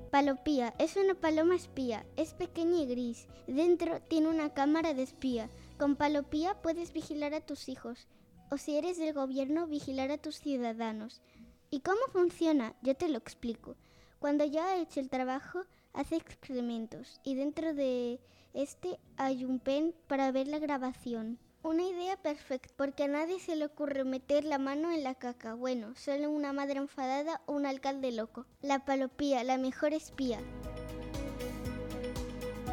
Palopía es una paloma espía, es pequeña y gris. Dentro tiene una cámara de espía. Con Palopía puedes vigilar a tus hijos, o si eres del gobierno, vigilar a tus ciudadanos. ¿Y cómo funciona? Yo te lo explico. Cuando ya ha hecho el trabajo, hace excrementos y dentro de este hay un pen para ver la grabación. Una idea perfecta, porque a nadie se le ocurre meter la mano en la caca. Bueno, solo una madre enfadada o un alcalde loco. La Palopía, la mejor espía.